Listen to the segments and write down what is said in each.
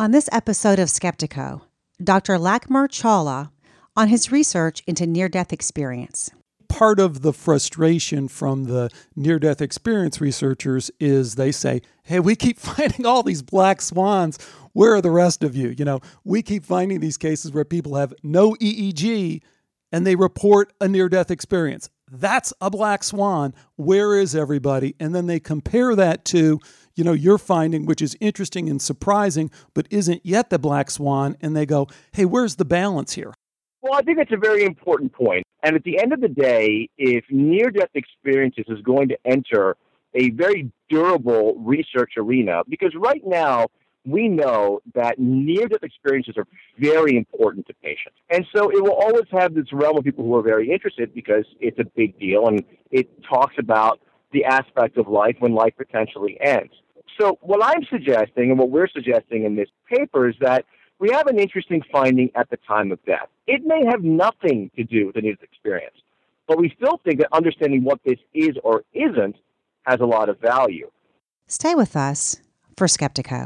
On this episode of Skeptico, Dr. Lakshmir Chawla on his research into near-death experience. Part of the frustration from the near-death experience researchers is they say, hey, we keep finding all these black swans. Where are the rest of you? We keep finding these cases where people have no EEG and they report a near-death experience. That's a black swan. Where is everybody? And then they compare that to, your finding, which is interesting and surprising, but isn't yet the black swan. And they go, hey, where's the balance here? Well, I think that's a very important point. And at the end of the day, if near-death experiences is going to enter a very durable research arena, because right now we know that near-death experiences are very important to patients. And so it will always have this realm of people who are very interested because it's a big deal and it talks about the aspect of life when life potentially ends. So what I'm suggesting and what we're suggesting in this paper is that we have an interesting finding at the time of death. It may have nothing to do with the near-death experience, but we still think that understanding what this is or isn't has a lot of value. Stay with us for Skeptico.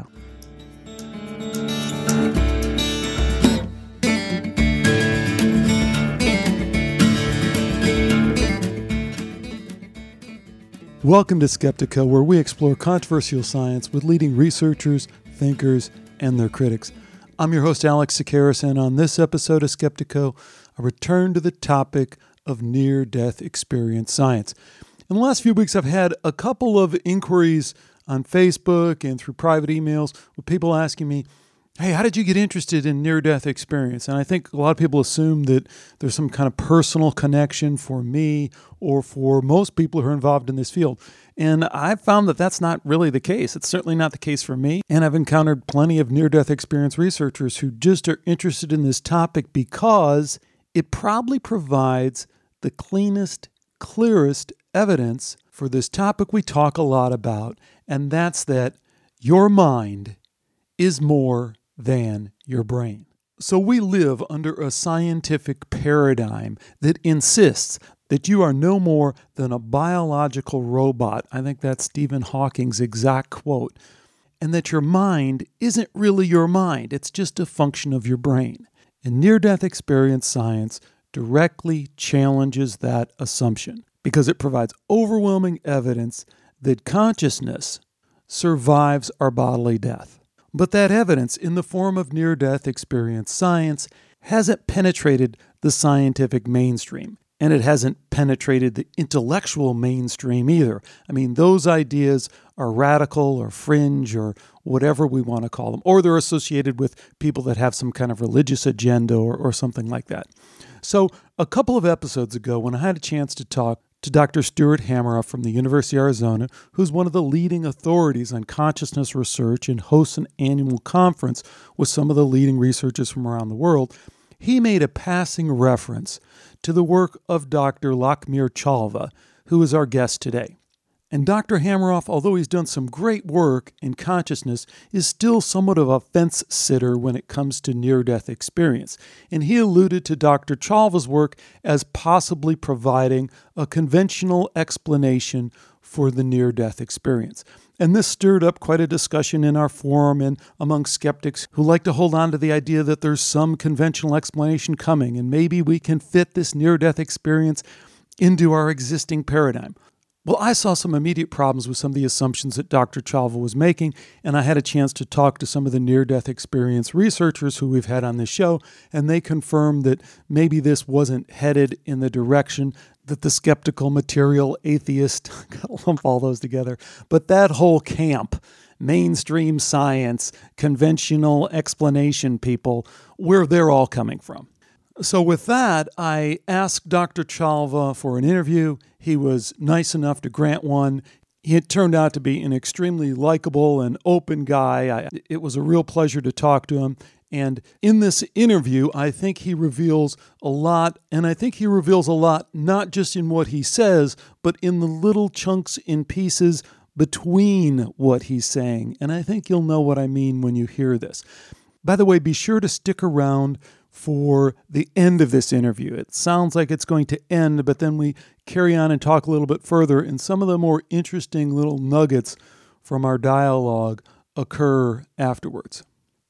Welcome to Skeptico, where we explore controversial science with leading researchers, thinkers, and their critics. I'm your host, Alex Sakaris, and on this episode of Skeptico, I return to the topic of near-death experience science. In the last few weeks, I've had a couple of inquiries on Facebook and through private emails with people asking me, hey, how did you get interested in near-death experience? And I think a lot of people assume that there's some kind of personal connection for me or for most people who are involved in this field. And I've found that that's not really the case. It's certainly not the case for me. And I've encountered plenty of near-death experience researchers who just are interested in this topic because it probably provides the cleanest, clearest evidence for this topic we talk a lot about, and that's that your mind is more than your brain. So we live under a scientific paradigm that insists that you are no more than a biological robot. I think that's Stephen Hawking's exact quote. And that your mind isn't really your mind. It's just a function of your brain. And near-death experience science directly challenges that assumption because it provides overwhelming evidence that consciousness survives our bodily death. But that evidence in the form of near-death experience science hasn't penetrated the scientific mainstream. And it hasn't penetrated the intellectual mainstream either. I mean, those ideas are radical or fringe or whatever we want to call them. Or they're associated with people that have some kind of religious agenda or something like that. So a couple of episodes ago, when I had a chance to talk to Dr. Stuart Hameroff from the University of Arizona, who's one of the leading authorities on consciousness research and hosts an annual conference with some of the leading researchers from around the world, he made a passing reference to the work of Dr. Lakshmir Chawla, who is our guest today. And Dr. Hameroff, although he's done some great work in consciousness, is still somewhat of a fence-sitter when it comes to near-death experience. And he alluded to Dr. Chawla's work as possibly providing a conventional explanation for the near-death experience. And this stirred up quite a discussion in our forum and among skeptics who like to hold on to the idea that there's some conventional explanation coming and maybe we can fit this near-death experience into our existing paradigm. Well, I saw some immediate problems with some of the assumptions that Dr. Chawla was making, and I had a chance to talk to some of the near-death experience researchers who we've had on this show, and they confirmed that maybe this wasn't headed in the direction that the skeptical material atheist, gotta lump all those together, but that whole camp, mainstream science, conventional explanation people, where they're all coming from. So with that, I asked Dr. Chawla for an interview. He was nice enough to grant one. He turned out to be an extremely likable and open guy. It was a real pleasure to talk to him. And in this interview, I think he reveals a lot, and I think he reveals a lot not just in what he says, but in the little chunks and pieces between what he's saying. And I think you'll know what I mean when you hear this. By the way, be sure to stick around for the end of this interview. It sounds like it's going to end, but then we carry on and talk a little bit further, and some of the more interesting little nuggets from our dialogue occur afterwards.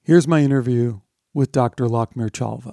Here's my interview with Dr. Lakhmir Chalva.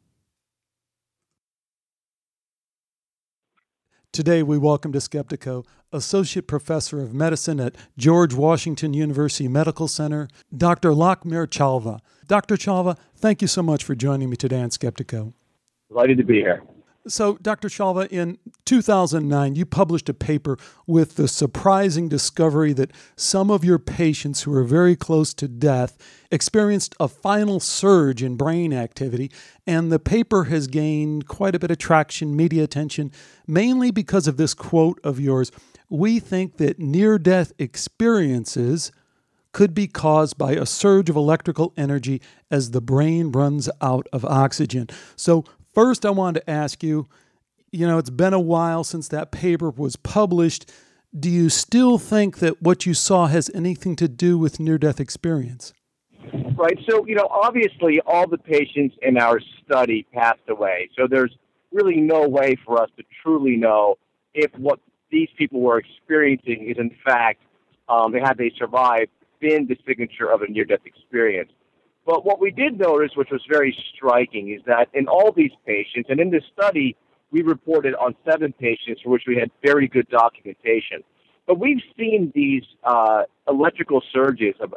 Today, we welcome to Skeptiko Associate Professor of Medicine at George Washington University Medical Center, Dr. Lakhmir Chalva. Dr. Chalva, thank you so much for joining me today on Skeptiko. Delighted to be here. So, Dr. Chalva, in 2009, you published a paper with the surprising discovery that some of your patients who were very close to death experienced a final surge in brain activity, and the paper has gained quite a bit of traction, media attention, mainly because of this quote of yours: "We think that near-death experiences could be caused by a surge of electrical energy as the brain runs out of oxygen." So, first, I wanted to ask you, it's been a while since that paper was published. Do you still think that what you saw has anything to do with near-death experience? Right. So, obviously all the patients in our study passed away. So there's really no way for us to truly know if what these people were experiencing is in fact, had they survived, been the signature of a near-death experience. But what we did notice, which was very striking, is that in all these patients, and in this study, we reported on 7 patients for which we had very good documentation. But we've seen these electrical surges of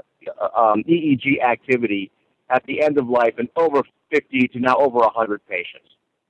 EEG activity at the end of life in over 50 to now over 100 patients.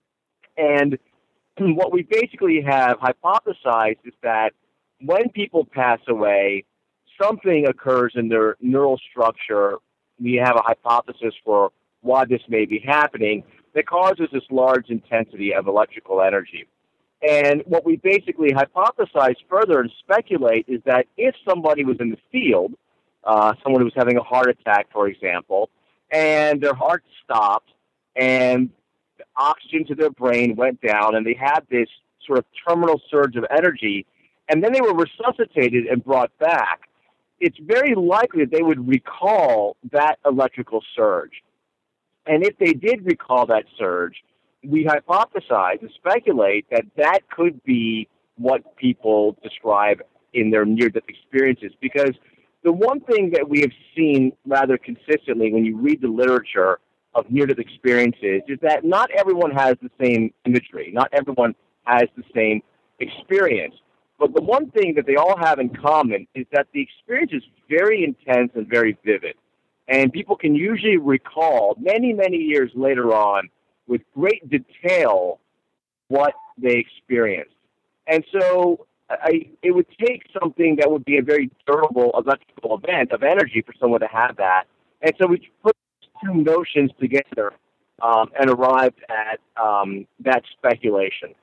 And what we basically have hypothesized is that when people pass away, something occurs in their neural structure. We have a hypothesis for why this may be happening that causes this large intensity of electrical energy. And what we basically hypothesize further and speculate is that if somebody was in the field, someone who was having a heart attack, for example, and their heart stopped and the oxygen to their brain went down and they had this sort of terminal surge of energy, and then they were resuscitated and brought back, it's very likely that they would recall that electrical surge. And if they did recall that surge, we hypothesize and speculate that that could be what people describe in their near-death experiences. Because the one thing that we have seen rather consistently when you read the literature of near-death experiences is that not everyone has the same imagery. Not everyone has the same experience. But the one thing that they all have in common is that the experience is very intense and very vivid. And people can usually recall many, many years later on with great detail what they experienced. And so it would take something that would be a very durable electrical event of energy for someone to have that. And so we put two notions together and arrived at that speculation.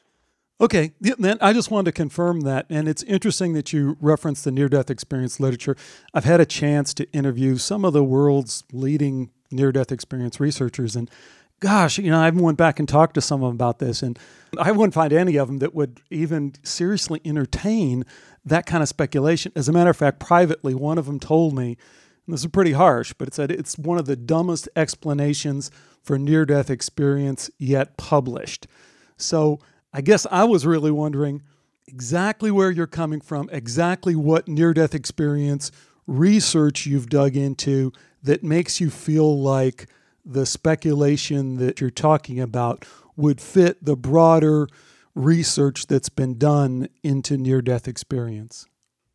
Okay, then I just wanted to confirm that, and it's interesting that you referenced the near-death experience literature. I've had a chance to interview some of the world's leading near-death experience researchers, and gosh, I went back and talked to some of them about this, and I wouldn't find any of them that would even seriously entertain that kind of speculation. As a matter of fact, privately, one of them told me, and this is pretty harsh, but it said it's one of the dumbest explanations for near-death experience yet published. So I guess I was really wondering exactly where you're coming from, exactly what near-death experience research you've dug into that makes you feel like the speculation that you're talking about would fit the broader research that's been done into near-death experience.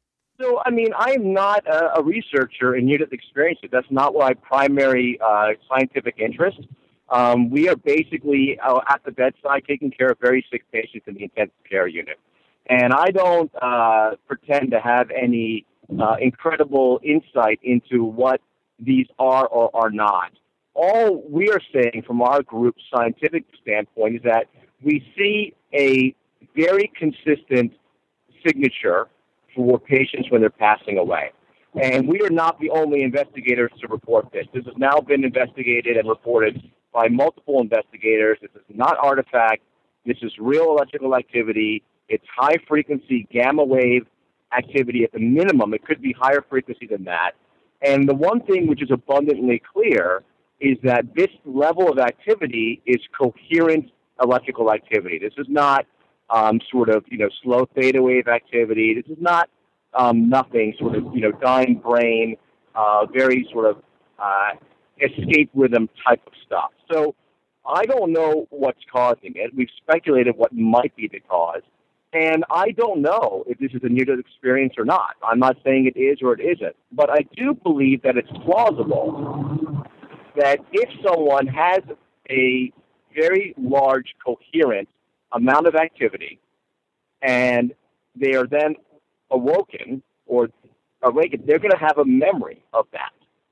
So, I'm not a researcher in near-death experiences. That's not my primary scientific interest. We are basically at the bedside taking care of very sick patients in the intensive care unit. And I don't pretend to have any incredible insight into what these are or are not. All we are saying from our group's scientific standpoint is that we see a very consistent signature for patients when they're passing away. And we are not the only investigators to report this. This has now been investigated and reported by multiple investigators. This is not artifact. This is real electrical activity. It's high-frequency gamma wave activity at the minimum. It could be higher frequency than that. And the one thing which is abundantly clear is that this level of activity is coherent electrical activity. This is not slow theta wave activity. This is not nothing, dying brain, very escape rhythm type of stuff. So I don't know what's causing it. We've speculated what might be the cause. And I don't know if this is a near-death experience or not. I'm not saying it is or it isn't. But I do believe that it's plausible that if someone has a very large, coherent amount of activity and they are then awoken or awakened, they're going to have a memory of that.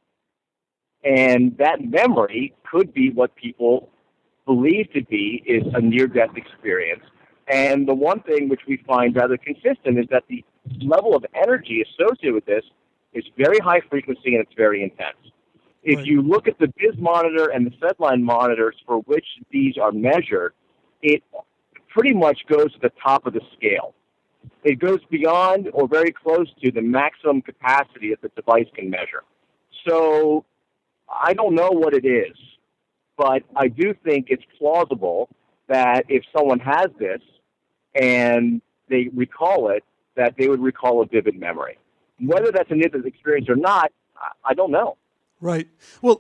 And that memory could be what people believe to be is a near-death experience. And the one thing which we find rather consistent is that the level of energy associated with this is very high frequency and it's very intense. If you look at the BIS monitor and the SedLine monitors for which these are measured, it pretty much goes to the top of the scale. It goes beyond or very close to the maximum capacity that the device can measure. So I don't know what it is, but I do think it's plausible that if someone has this and they recall it, that they would recall a vivid memory. Whether that's a near-death experience or not, I don't know. Right. Well,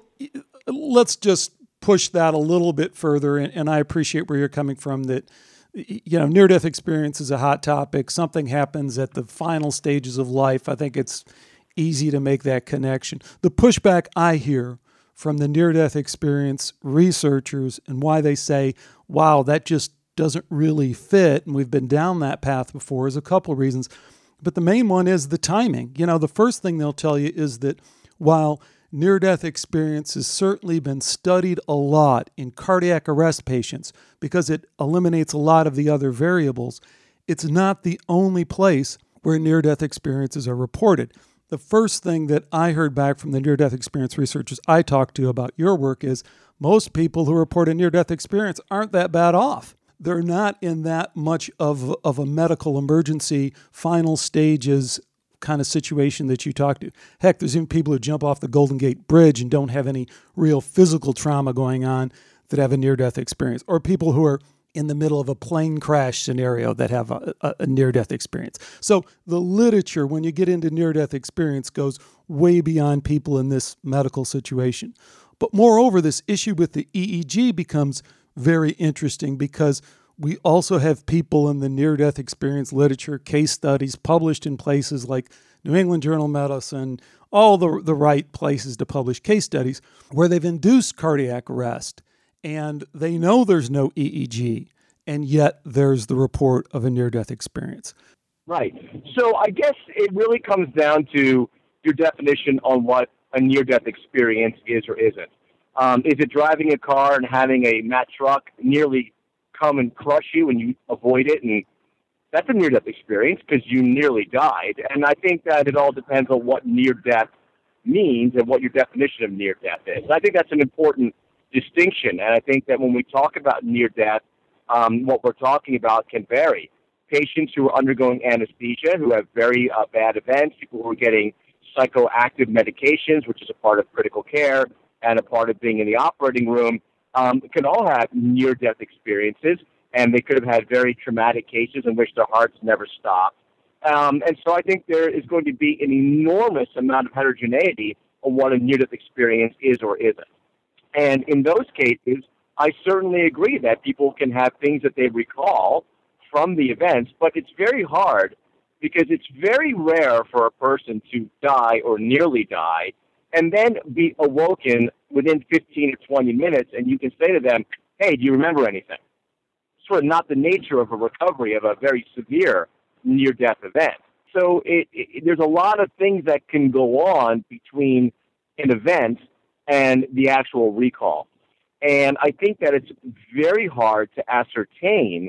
let's just push that a little bit further, and I appreciate where you're coming from, that near-death experience is a hot topic. Something happens at the final stages of life. I think it's easy to make that connection. The pushback I hear from the near-death experience researchers and why they say, wow, that just doesn't really fit, and we've been down that path before, is a couple of reasons. But the main one is the timing. The first thing they'll tell you is that while near-death experience has certainly been studied a lot in cardiac arrest patients because it eliminates a lot of the other variables, it's not the only place where near-death experiences are reported. The first thing that I heard back from the near-death experience researchers I talked to about your work is most people who report a near-death experience aren't that bad off. They're not in that much of a medical emergency, final stages kind of situation that you talk to. Heck, there's even people who jump off the Golden Gate Bridge and don't have any real physical trauma going on that have a near-death experience, or people who are in the middle of a plane crash scenario that have a near-death experience. So the literature, when you get into near-death experience, goes way beyond people in this medical situation. But moreover, this issue with the EEG becomes very interesting because we also have people in the near-death experience literature, case studies published in places like New England Journal of Medicine, all the right places to publish case studies, where they've induced cardiac arrest, and they know there's no EEG, and yet there's the report of a near-death experience. Right. So I guess it really comes down to your definition on what a near-death experience is or isn't. Is it driving a car and having a Mack truck nearly come and crush you and you avoid it? And that's a near-death experience because you nearly died. And I think that it all depends on what near-death means and what your definition of near-death is. And I think that's an important distinction. And I think that when we talk about near-death, what we're talking about can vary. Patients who are undergoing anesthesia, who have very bad events, people who are getting psychoactive medications, which is a part of critical care and a part of being in the operating room, can all have near-death experiences, and they could have had very traumatic cases in which their hearts never stopped. And so I think there is going to be an enormous amount of heterogeneity on what a near-death experience is or isn't. And in those cases, I certainly agree that people can have things that they recall from the events, but it's very hard because it's very rare for a person to die or nearly die and then be awoken within 15 or 20 minutes, and you can say to them, hey, do you remember anything? Sort of not the nature of a recovery of a very severe near-death event. So there's a lot of things that can go on between an event and the actual recall. And I think that it's very hard to ascertain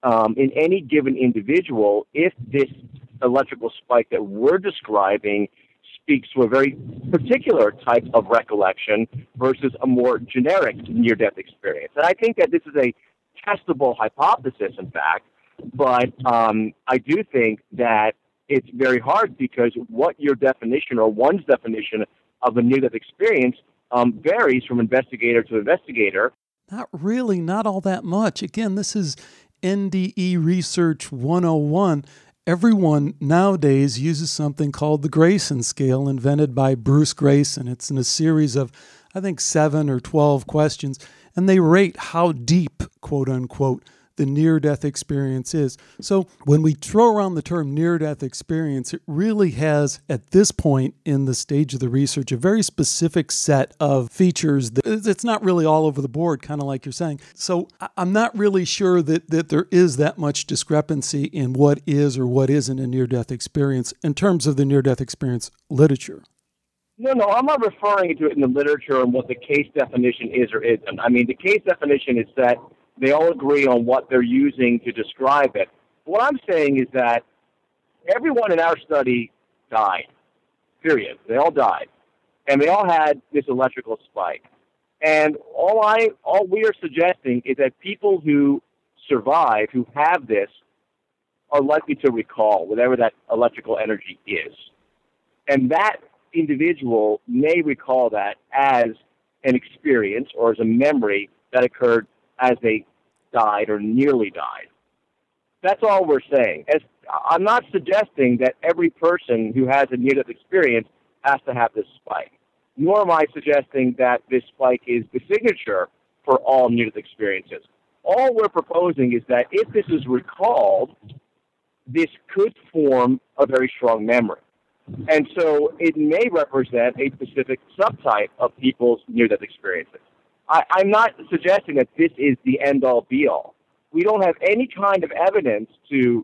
in any given individual if this electrical spike that we're describing speaks to a very particular type of recollection versus a more generic near-death experience. And I think that this is a testable hypothesis, in fact, but I do think that it's very hard because what your definition or one's definition of a near-death experience varies from investigator to investigator. Not really, not all that much. Again, this is NDE Research 101. Everyone nowadays uses something called the Grayson scale, invented by Bruce Grayson. It's in a series of I think, 7 or 12 questions, and they rate how deep, quote unquote, the near-death experience is. So when we throw around the term near-death experience, it really has, at this point in the stage of the research, a very specific set of features that it's not really all over the board, kind of like you're saying. So I'm not really sure that there is that much discrepancy in what is or what isn't a near-death experience in terms of the near-death experience literature. No, I'm not referring to it in the literature and what the case definition is or isn't. I mean, the case definition is that they all agree on what they're using to describe it. What I'm saying is that everyone in our study died, period. They all died. And they all had this electrical spike. And all we are suggesting is that people who survive, who have this, are likely to recall whatever that electrical energy is. And that individual may recall that as an experience or as a memory that occurred as they died or nearly died. That's all we're saying. I'm not suggesting that every person who has a near-death experience has to have this spike, nor am I suggesting that this spike is the signature for all near-death experiences. All we're proposing is that if this is recalled, this could form a very strong memory. And so it may represent a specific subtype of people's near-death experiences. I'm not suggesting that this is the end-all, be-all. We don't have any kind of evidence to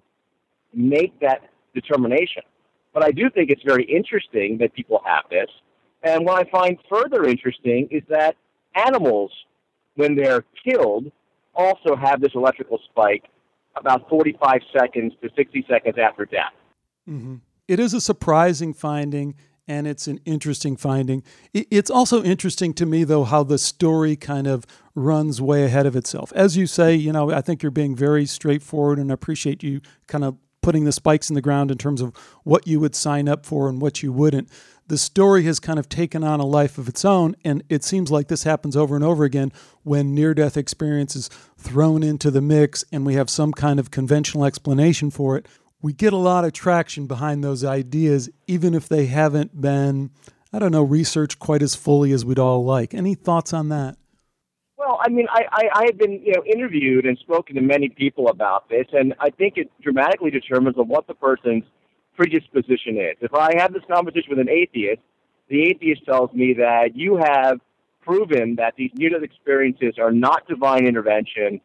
make that determination. But I do think it's very interesting that people have this. And what I find further interesting is that animals, when they're killed, also have this electrical spike about 45 seconds to 60 seconds after death. Mm-hmm. It is a surprising finding, and it's an interesting finding. It's also interesting to me, though, how the story kind of runs way ahead of itself. As you say, I think you're being very straightforward, and I appreciate you kind of putting the spikes in the ground in terms of what you would sign up for and what you wouldn't. The story has kind of taken on a life of its own, and it seems like this happens over and over again when near-death experience is thrown into the mix and we have some kind of conventional explanation for it. We get a lot of traction behind those ideas, even if they haven't been, researched quite as fully as we'd all like. Any thoughts on that? Well, I mean, I have been interviewed and spoken to many people about this, and I think it dramatically determines on what the person's predisposition is. If I have this conversation with an atheist, the atheist tells me that you have proven that these near-death experiences are not divine intervention,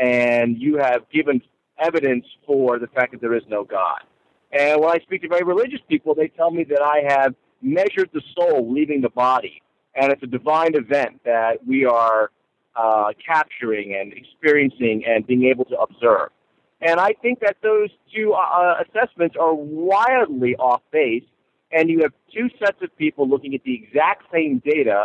and you have given evidence for the fact that there is no God. And when I speak to very religious people, they tell me that I have measured the soul leaving the body, and it's a divine event that we are capturing and experiencing and being able to observe. And I think that those two assessments are wildly off base, and you have two sets of people looking at the exact same data,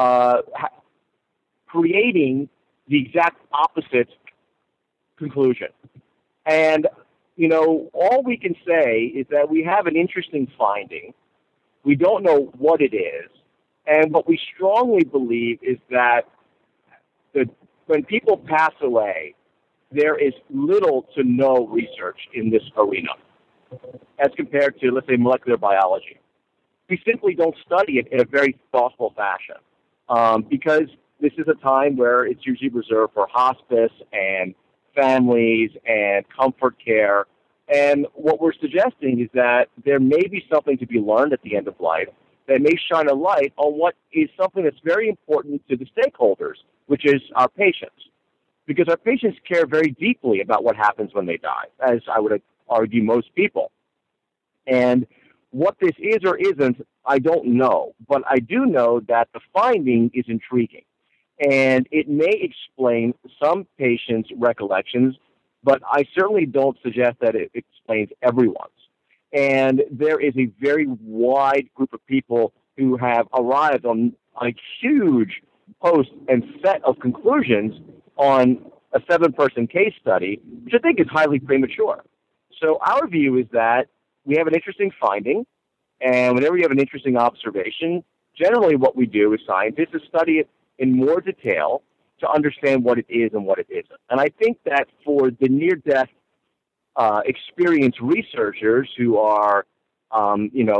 creating the exact opposite conclusion. And, all we can say is that we have an interesting finding. We don't know what it is. And what we strongly believe is that when people pass away, there is little to no research in this arena as compared to, let's say, molecular biology. We simply don't study it in a very thoughtful fashion because this is a time where it's usually reserved for hospice and families and comfort care. And what we're suggesting is that there may be something to be learned at the end of life that may shine a light on what is something that's very important to the stakeholders, which is our patients. Because our patients care very deeply about what happens when they die, as I would argue most people. And what this is or isn't, I don't know. But I do know that the finding is intriguing. And it may explain some patients' recollections, but I certainly don't suggest that it explains everyone's. And there is a very wide group of people who have arrived on a huge post and set of conclusions on a 7-person case study, which I think is highly premature. So our view is that we have an interesting finding, and whenever you have an interesting observation, generally what we do as scientists is study it in more detail to understand what it is and what it isn't. And I think that for the near-death experience researchers who are,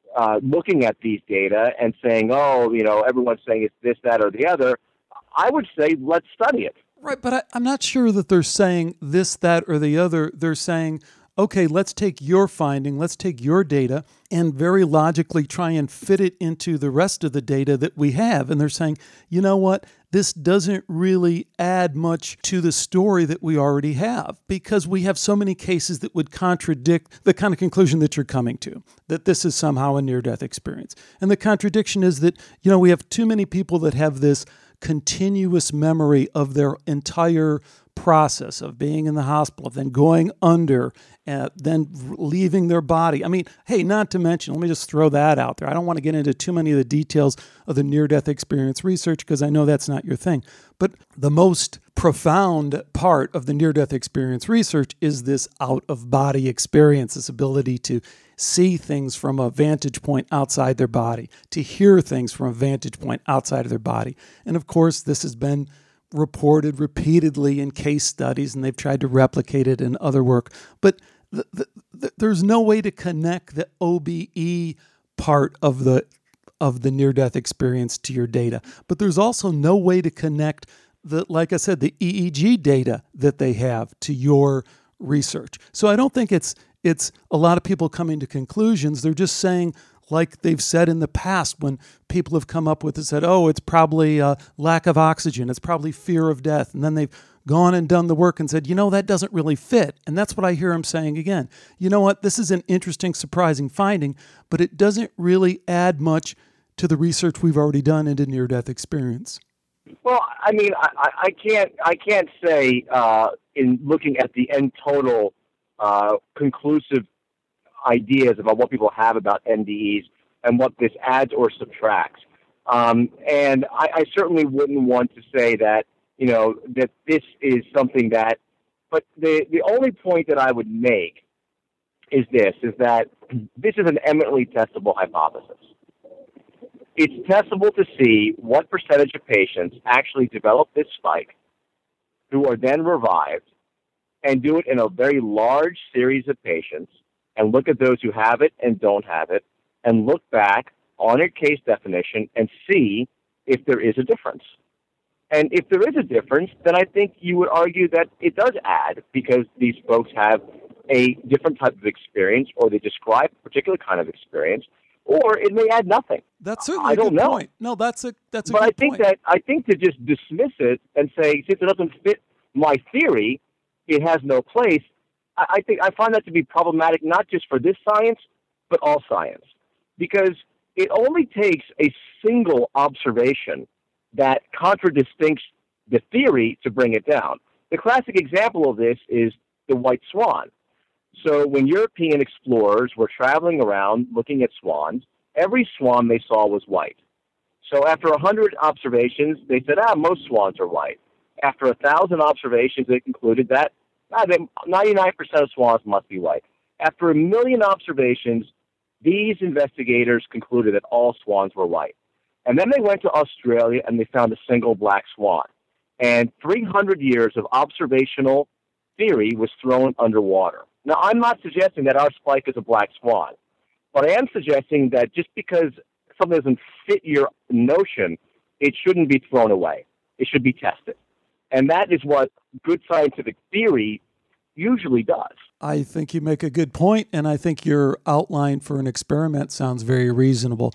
looking at these data and saying, oh, everyone's saying it's this, that, or the other, I would say let's study it. Right, but I'm not sure that they're saying this, that, or the other. They're saying, okay, let's take your finding, let's take your data, and very logically try and fit it into the rest of the data that we have. And they're saying, you know what? This doesn't really add much to the story that we already have, because we have so many cases that would contradict the kind of conclusion that you're coming to, that this is somehow a near-death experience. And the contradiction is that, we have too many people that have this continuous memory of their entire process of being in the hospital, of then going under, then leaving their body. I mean, hey, not to mention, let me just throw that out there. I don't want to get into too many of the details of the near-death experience research because I know that's not your thing. But the most profound part of the near-death experience research is this out-of-body experience, this ability to see things from a vantage point outside their body, to hear things from a vantage point outside of their body. And of course, this has been reported repeatedly in case studies, and they've tried to replicate it in other work. But there's no way to connect the OBE part of the near-death experience to your data. But there's also no way to connect like I said, the EEG data that they have to your research. So I don't think it's a lot of people coming to conclusions. They're just saying, like they've said in the past when people have come up with it, said, oh, it's probably lack of oxygen. It's probably fear of death. And then they've gone and done the work and said, that doesn't really fit. And that's what I hear them saying again. You know what? This is an interesting, surprising finding, but it doesn't really add much to the research we've already done into near-death experience. Well, I mean, I can't say in looking at the end total conclusive ideas about what people have about NDEs and what this adds or subtracts. And I certainly wouldn't want to say that, that this is something that, but the only point that I would make is that this is an eminently testable hypothesis. It's testable to see what percentage of patients actually develop this spike, who are then revived, and do it in a very large series of patients, and look at those who have it and don't have it, and look back on a case definition and see if there is a difference. And if there is a difference, then I think you would argue that it does add, because these folks have a different type of experience, or they describe a particular kind of experience, or it may add nothing. That's certainly a good point. No, that's a good point. But I think to just dismiss it and say, since it doesn't fit my theory, it has no place, I find that to be problematic, not just for this science, but all science. Because it only takes a single observation that contradistinct the theory to bring it down. The classic example of this is the white swan. So when European explorers were traveling around looking at swans, every swan they saw was white. So after 100 observations, they said, most swans are white. After 1,000 observations, they concluded that 99% of swans must be white. After 1 million observations, these investigators concluded that all swans were white. And then they went to Australia and they found a single black swan. And 300 years of observational theory was thrown underwater. Now, I'm not suggesting that our spike is a black swan, but I am suggesting that just because something doesn't fit your notion, it shouldn't be thrown away. It should be tested. And that is what good scientific theory usually does. I think you make a good point, and I think your outline for an experiment sounds very reasonable.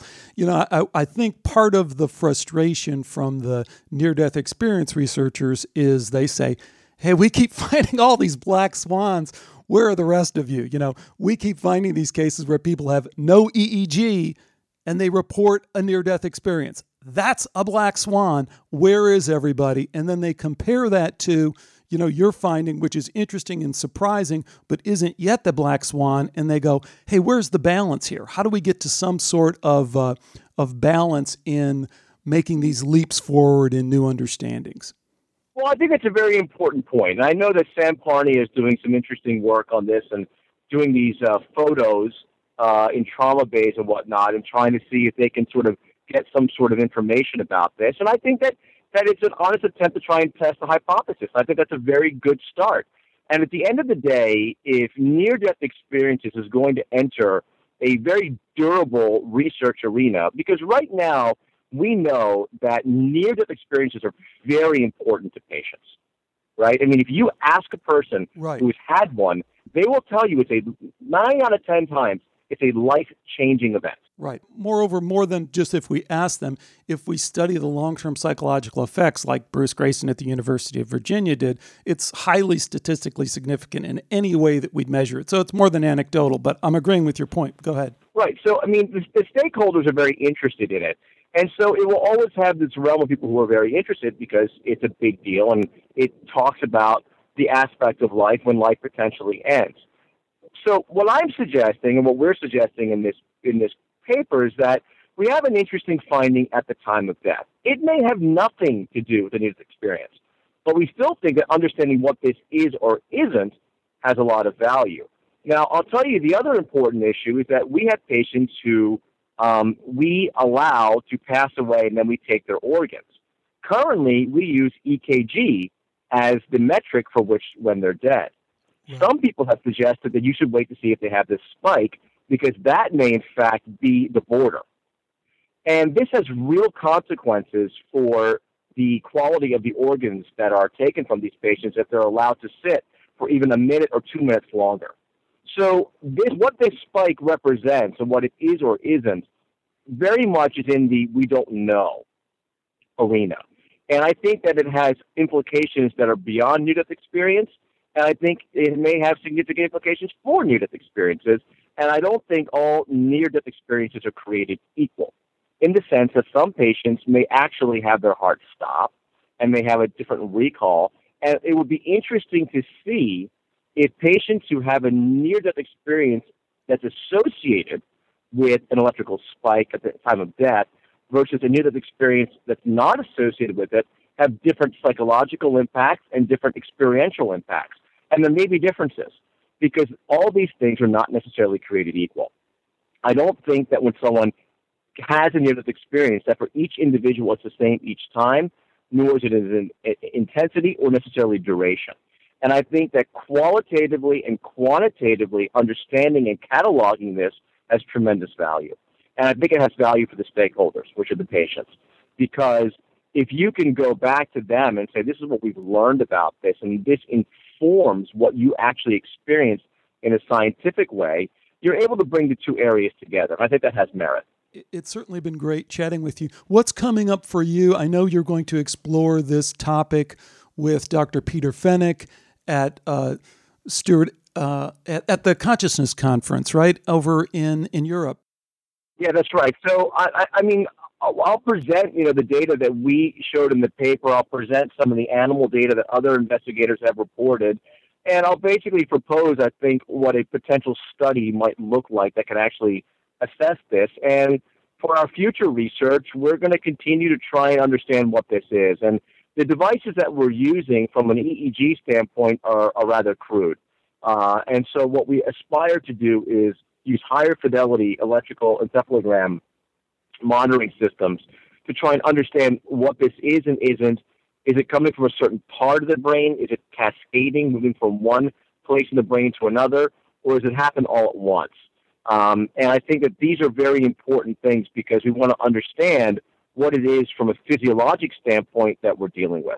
I think part of the frustration from the near-death experience researchers is they say, hey, we keep finding all these black swans. Where are the rest of you? We keep finding these cases where people have no EEG and they report a near-death experience. That's a black swan. Where is everybody? And then they compare that to, your finding, which is interesting and surprising, but isn't yet the black swan. And they go, hey, where's the balance here? How do we get to some sort of balance in making these leaps forward in new understandings? Well, I think that's a very important point. And I know that Sam Parney is doing some interesting work on this and doing these photos in trauma bays and whatnot and trying to see if they can sort of get some sort of information about this. And I think that it's an honest attempt to try and test the hypothesis. I think that's a very good start. And at the end of the day, if near-death experiences is going to enter a very durable research arena, because right now we know that near-death experiences are very important to patients, right? I mean, if you ask a person Right. who's had one, they will tell you 9 out of 10 times, it's a life-changing event. Right. Moreover, more than just if we ask them, if we study the long-term psychological effects like Bruce Grayson at the University of Virginia did, it's highly statistically significant in any way that we'd measure it. So it's more than anecdotal, but I'm agreeing with your point. Go ahead. Right. So, I mean, the stakeholders are very interested in it. And so it will always have this realm of people who are very interested because it's a big deal and it talks about the aspect of life when life potentially ends. So what I'm suggesting and what we're suggesting in this paper is that we have an interesting finding at the time of death. It may have nothing to do with the near-death experience, but we still think that understanding what this is or isn't has a lot of value. Now, I'll tell you the other important issue is that we have patients who we allow to pass away and then we take their organs. Currently, we use EKG as the metric for when they're dead. Yeah. Some people have suggested that you should wait to see if they have this spike because that may, in fact, be the border. And this has real consequences for the quality of the organs that are taken from these patients if they're allowed to sit for even a minute or 2 minutes longer. So what this spike represents and what it is or isn't very much is in the we don't know arena. And I think that it has implications that are beyond near-death experience, and I think it may have significant implications for near-death experiences. And I don't think all near-death experiences are created equal, in the sense that some patients may actually have their heart stop and may have a different recall. And it would be interesting to see if patients who have a near-death experience that's associated with an electrical spike at the time of death versus a near-death experience that's not associated with it have different psychological impacts and different experiential impacts. And there may be differences because all these things are not necessarily created equal. I don't think that when someone has a near-death experience that for each individual it's the same each time, nor is it in intensity or necessarily duration. And I think that qualitatively and quantitatively understanding and cataloging this has tremendous value. And I think it has value for the stakeholders, which are the patients, because if you can go back to them and say, this is what we've learned about this, and this informs what you actually experienced in a scientific way, you're able to bring the two areas together. I think that has merit. It's certainly been great chatting with you. What's coming up for you? I know you're going to explore this topic with Dr. Peter Fenech at Stewart at the Consciousness Conference, right, over in Europe. Yeah, that's right. So, I mean, I'll present, the data that we showed in the paper. I'll present some of the animal data that other investigators have reported. And I'll basically propose, I think, what a potential study might look like that could actually assess this. And for our future research, we're going to continue to try and understand what this is. And the devices that we're using from an EEG standpoint are rather crude. And so what we aspire to do is use higher fidelity electrical encephalogram monitoring systems to try and understand what this is and isn't. Is it coming from a certain part of the brain? Is it cascading, moving from one place in the brain to another? Or does it happen all at once? And I think that these are very important things because we want to understand what it is from a physiologic standpoint that we're dealing with.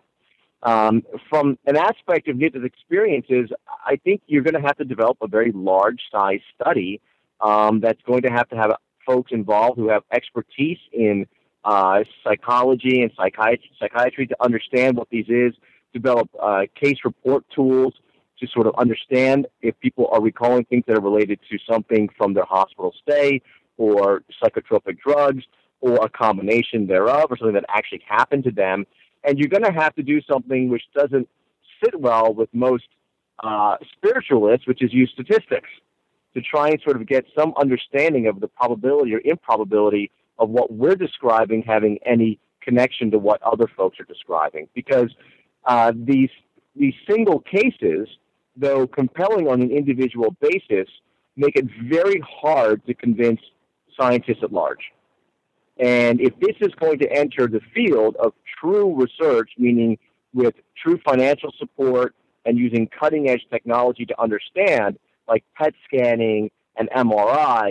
From an aspect of near-death experiences, I think you're going to have to develop a very large-size study that's going to have folks involved who have expertise in psychology and psychiatry to understand what these is, develop case report tools to sort of understand if people are recalling things that are related to something from their hospital stay or psychotropic drugs or a combination thereof or something that actually happened to them. And you're going to have to do something which doesn't sit well with most spiritualists, which is use statistics to try and sort of get some understanding of the probability or improbability of what we're describing having any connection to what other folks are describing. Because these single cases, though compelling on an individual basis, make it very hard to convince scientists at large. And if this is going to enter the field of true research, meaning with true financial support and using cutting-edge technology to understand, like PET scanning and MRI,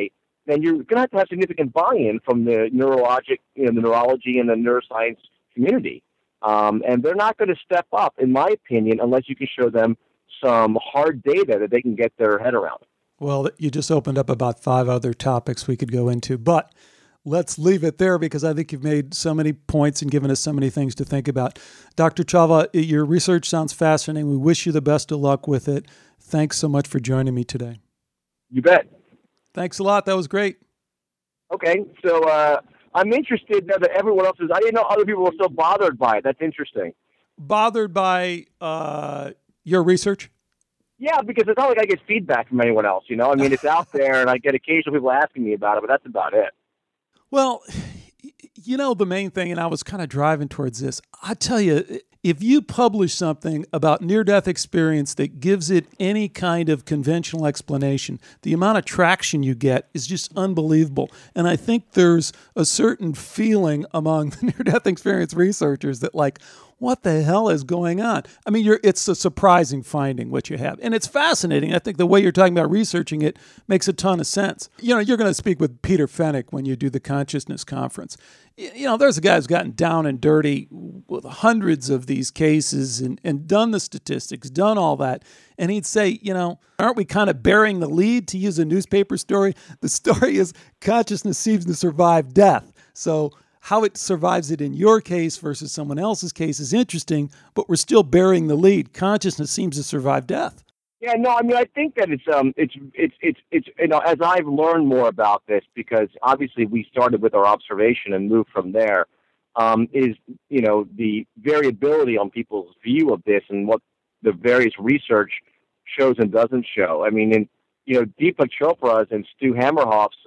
then you're going to have significant buy-in from the the neurology and the neuroscience community. And they're not going to step up, in my opinion, unless you can show them some hard data that they can get their head around. Well, you just opened up about 5 other topics we could go into, but let's leave it there because I think you've made so many points and given us so many things to think about. Dr. Chava, your research sounds fascinating. We wish you the best of luck with it. Thanks so much for joining me today. You bet. Thanks a lot. That was great. Okay, so I'm interested now that everyone else is. I didn't know other people were so bothered by it. That's interesting. Bothered by your research? Yeah, because it's not like I get feedback from anyone else, I mean, it's out there, and I get occasional people asking me about it, but that's about it. Well, the main thing, and I was kind of driving towards this, I tell you, if you publish something about near-death experience that gives it any kind of conventional explanation, the amount of traction you get is just unbelievable. And I think there's a certain feeling among the near-death experience researchers that what the hell is going on? I mean, it's a surprising finding what you have. And it's fascinating. I think the way you're talking about researching it makes a ton of sense. You're going to speak with Peter Fenwick when you do the Consciousness Conference. There's a guy who's gotten down and dirty with hundreds of these cases and done the statistics, done all that. And he'd say, aren't we kind of burying the lead, to use a newspaper story? The story is consciousness seems to survive death. So how it survives it in your case versus someone else's case is interesting, but we're still burying the lead. Consciousness seems to survive death. Yeah, no, I mean, I think that it's as I've learned more about this, because obviously we started with our observation and moved from there, is the variability on people's view of this and what the various research shows and doesn't show. I mean, Deepak Chopra's and Stu Hammerhoff's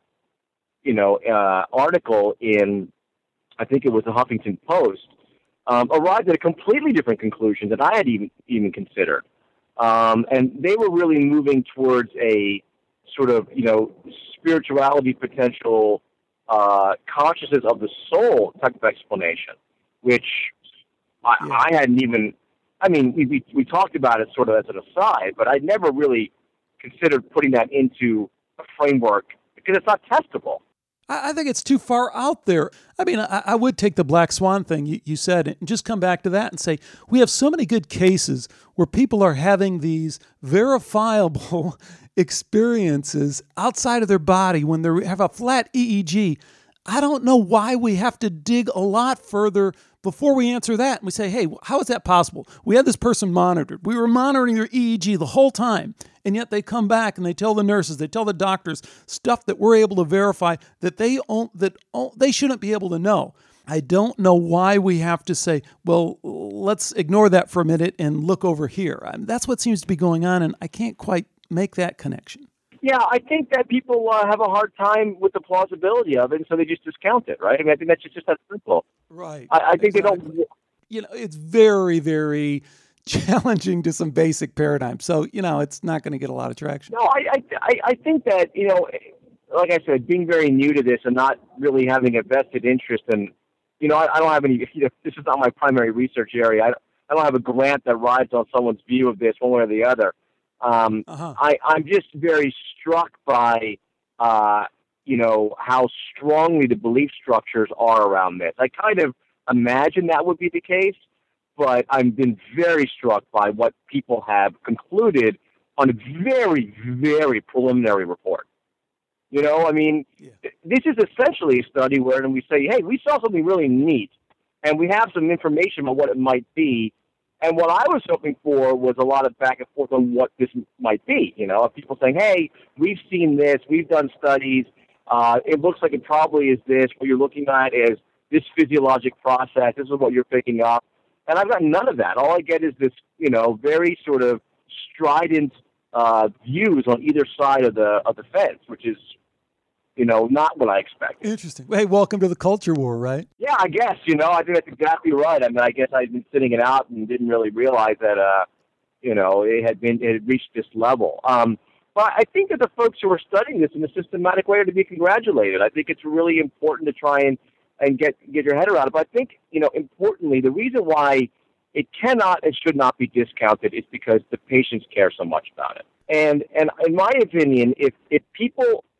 article in, I think it was the Huffington Post, arrived at a completely different conclusion that I had even considered. And they were really moving towards a sort of, spirituality potential, consciousness of the soul type of explanation, which I hadn't even, I mean, we talked about it sort of as an aside, but I'd never really considered putting that into a framework because it's not testable. I think it's too far out there. I mean, I would take the black swan thing you said and just come back to that and say, we have so many good cases where people are having these verifiable experiences outside of their body when they have a flat EEG. I don't know why we have to dig a lot further before we answer that. And we say, hey, how is that possible? We had this person monitored. We were monitoring their EEG the whole time. And yet they come back and they tell the nurses, they tell the doctors stuff that we're able to verify that they shouldn't be able to know. I don't know why we have to say, well, let's ignore that for a minute and look over here. That's what seems to be going on, and I can't quite make that connection. Yeah, I think that people have a hard time with the plausibility of it, and so they just discount it, right? I mean, I think that's just that simple. Right. I think exactly. They don't... it's very, very challenging to some basic paradigms. So, it's not going to get a lot of traction. No, I think that, like I said, being very new to this and not really having a vested interest in, I don't have any, this is not my primary research area. I don't have a grant that rides on someone's view of this one way or the other. I'm just very struck by, how strongly the belief structures are around this. I kind of imagine that would be the case, but I've been very struck by what people have concluded on a very, very preliminary report. This is essentially a study where we say, hey, we saw something really neat, and we have some information about what it might be. And what I was hoping for was a lot of back and forth on what this might be. People saying, hey, we've seen this, we've done studies, it looks like it probably is this. What you're looking at is this physiologic process, this is what you're picking up. And I've got none of that. All I get is this, very sort of strident views on either side of the fence, which is, not what I expected. Interesting. Hey, welcome to the culture war, right? Yeah, I guess, I think that's exactly right. I mean, I guess I'd been sitting it out and didn't really realize that, it had reached this level. But I think that the folks who are studying this in a systematic way are to be congratulated. I think it's really important to try and get your head around it. But I think, importantly, the reason why it cannot and should not be discounted is because the patients care so much about it. And in my opinion, if people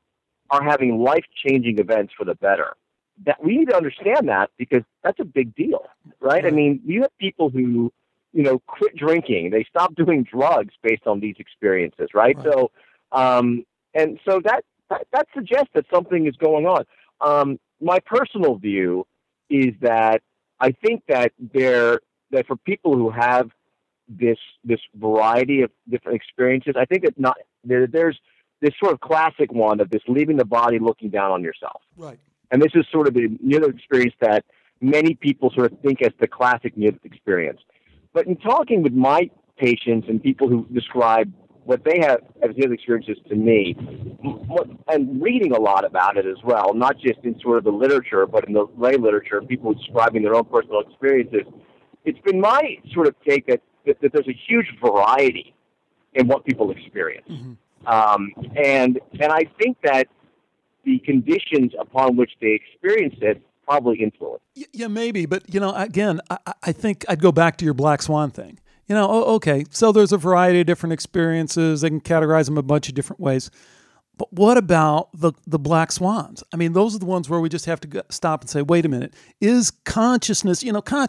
are having life-changing events for the better. That we need to understand that, because that's a big deal, right? I mean, you have people who, quit drinking. They stop doing drugs based on these experiences, right? So, and so that suggests that something is going on. My personal view is that I think that for people who have this variety of different experiences, I think that there's this sort of classic one of this leaving the body, looking down on yourself. Right. And this is sort of the near-death experience that many people sort of think as the classic near-death experience. But in talking with my patients and people who describe what they have as near-death experiences to me, and reading a lot about it as well, not just in sort of the literature, but in the lay literature, people describing their own personal experiences, it's been my sort of take that there's a huge variety in what people experience. Mm-hmm. And I think that the conditions upon which they experience it probably influence. Yeah, maybe. But, again, I think I'd go back to your black swan thing. Okay, so there's a variety of different experiences. They can categorize them a bunch of different ways. But what about the black swans? I mean, those are the ones where we just have to stop and say, wait a minute, is consciousness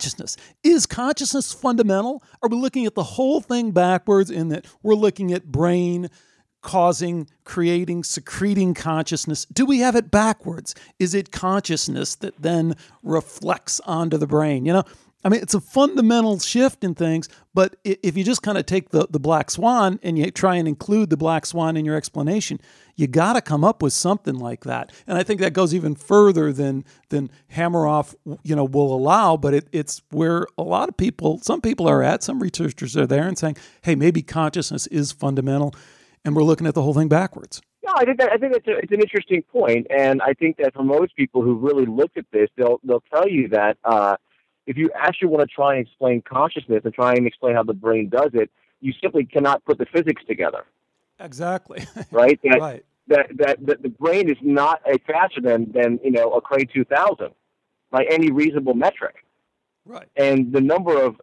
fundamental? Are we looking at the whole thing backwards in that we're looking at brain causing, creating, secreting consciousness? Do we have it backwards? Is it consciousness that then reflects onto the brain? I mean, it's a fundamental shift in things, but if you just kind of take the black swan and you try and include the black swan in your explanation, you got to come up with something like that. And I think that goes even further than Hameroff, will allow, but it's where a lot of people, some people are at, some researchers are there and saying, hey, maybe consciousness is fundamental, and we're looking at the whole thing backwards. No, I think it's an interesting point, and I think that for most people who really look at this, they'll tell you that if you actually want to try and explain consciousness and try and explain how the brain does it, you simply cannot put the physics together. Exactly. Right? Right. That the brain is not faster than a Cray 2000 by any reasonable metric. Right. And the number of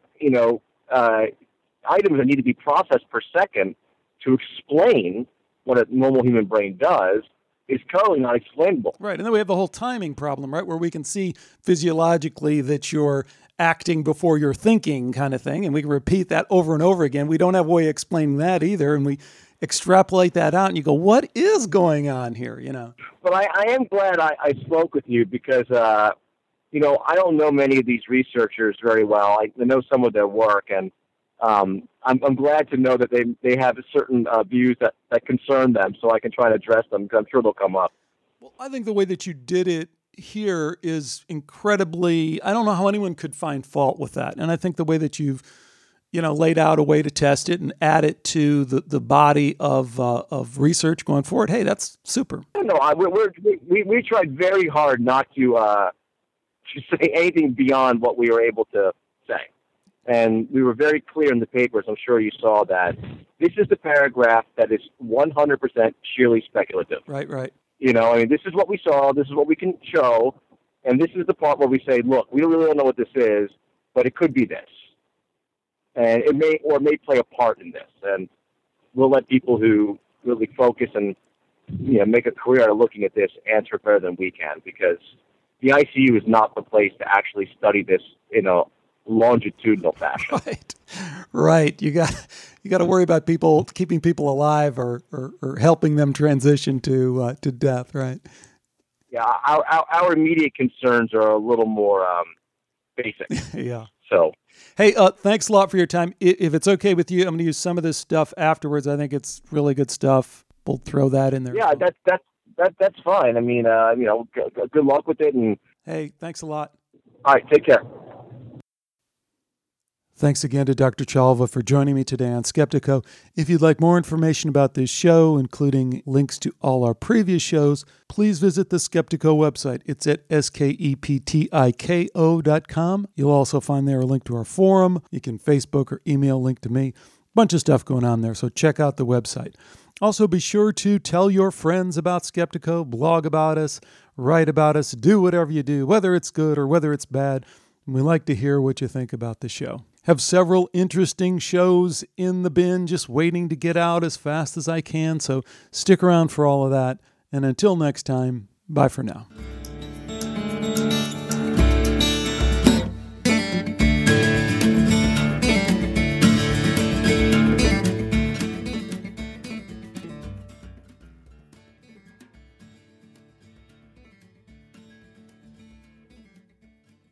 items that need to be processed per second to explain what a normal human brain does is totally not explainable. Right. And then we have the whole timing problem, right, where we can see physiologically that you're acting before you're thinking kind of thing, and we can repeat that over and over again. We don't have a way of explaining that either, and we extrapolate that out, and you go, what is going on here, But I am glad I spoke with you because, I don't know many of these researchers very well. I know some of their work, and I'm glad to know that they have certain views that concern them, so I can try and address them, because I'm sure they'll come up. Well, I think the way that you did it here is incredibly, I don't know how anyone could find fault with that. And I think the way that you've, laid out a way to test it and add it to the body of research going forward, hey, that's super. No, we tried very hard not to say anything beyond what we were able to say. And we were very clear in the papers, I'm sure you saw that. This is the paragraph that is 100% sheerly speculative. Right. This is what we saw, this is what we can show, and this is the part where we say, look, we really don't know what this is, but it could be this. And it may play a part in this. And we'll let people who really focus and make a career out of looking at this answer better than we can, because the ICU is not the place to actually study this in a longitudinal fashion. Right. You got to worry about keeping people alive or helping them transition to death. Right. Yeah. Our immediate concerns are a little more basic. Yeah. So. Hey, thanks a lot for your time. If it's okay with you, I'm going to use some of this stuff afterwards. I think it's really good stuff. We'll throw that in there. Yeah, that's fine. I mean, good luck with it. And hey, thanks a lot. All right, take care. Thanks again to Dr. Chalva for joining me today on Skeptiko. If you'd like more information about this show, including links to all our previous shows, please visit the Skeptiko website. It's at skeptiko.com. You'll also find there a link to our forum. You can Facebook or email link to me. Bunch of stuff going on there, so check out the website. Also, be sure to tell your friends about Skeptiko, blog about us, write about us, do whatever you do, whether it's good or whether it's bad. We like to hear what you think about the show. Have several interesting shows in the bin just waiting to get out as fast as I can, so stick around for all of that. And until next time, bye for now.